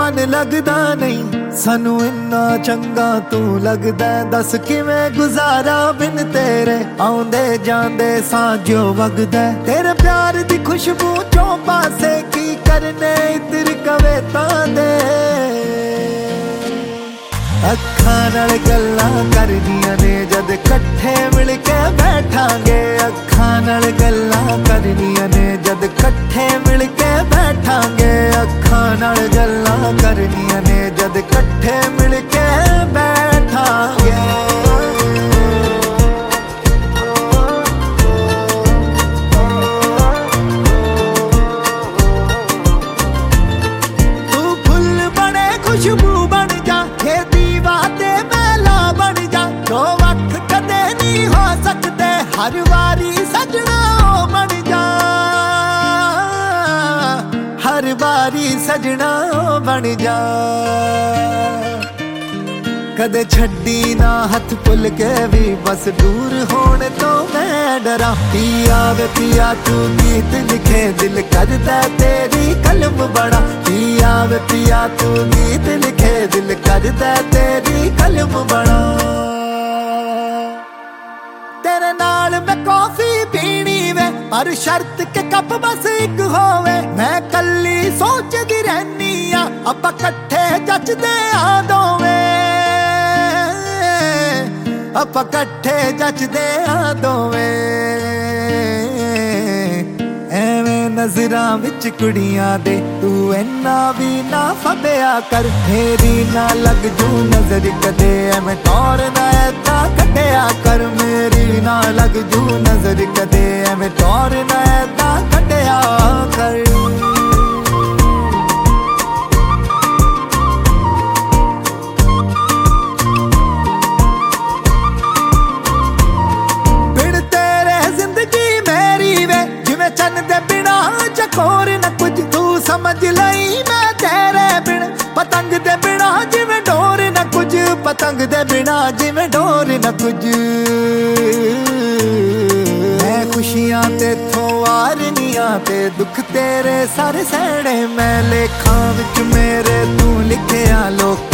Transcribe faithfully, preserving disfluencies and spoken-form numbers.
मन लगदा नहीं सानू इन्ना चंगा तू लगदा। दस किवें गुजारा बिन तेरे आउंदे जांदे सांझो वगदा। तेरे प्यार दी खुशबू चों पासे की करने इतर कविता दे। अखां नाल गल्लां करनियां ने जद कट्ठे मिल के बैठांगे। अखां नाल गल्लां करनियां ने जद कट्ठे मिल के बैठांगे। अखां नाल गल्लां करनियां ने जद कट्ठे मिल के बैठांगे। तू फुल बने खुशबू बन जा, ये दीवा ते मैला बन जा। दो वक्त कदे नहीं हो सकते, हर वारी सजना ओ बन जा। हर बारी सजना ओ बन जा। कदे छड्डी ना हथ भुल के भी बस दूर होने तो मैं डरा। पिया वे पिया तू गीत लिखे दिल करदा तेरी कलम बड़ा। पिया वे पिया तू गीत लिखे दिल करदा तेरी कलम बड़ा। तेरे नाल मैं कॉफी पीनी वे पर शर्त के कप बस एक होवे। मैं कल्ली सोचदी रहनी आ अब्बा कट्ठे जचदे आ दोवे। अब्बा कट्ठे जचदे आ दोवे। एवें नजरां विच कुड़ियां दे तू इन्ना भी ना फबिया कर। मेरी ना लग जू नजर कदे एवें टौर ना ऐदा कड्डिया कर। मेरी ना लग जू नजर कदे एवें टौर ना ऐदा कड्डिया कर। चन दे बिना चकोर न कुछ तू समझ लई। मैं तेरे बिन पतंग दे बिना जिवें डोर न कुछ। पतंग दे बिना जिवें डोर न कुछ। मैं खुशियां तेथों वारनियां ते दुख तेरे सर सैणे। मैं लेखां विच मेरे तू लिखिया लोक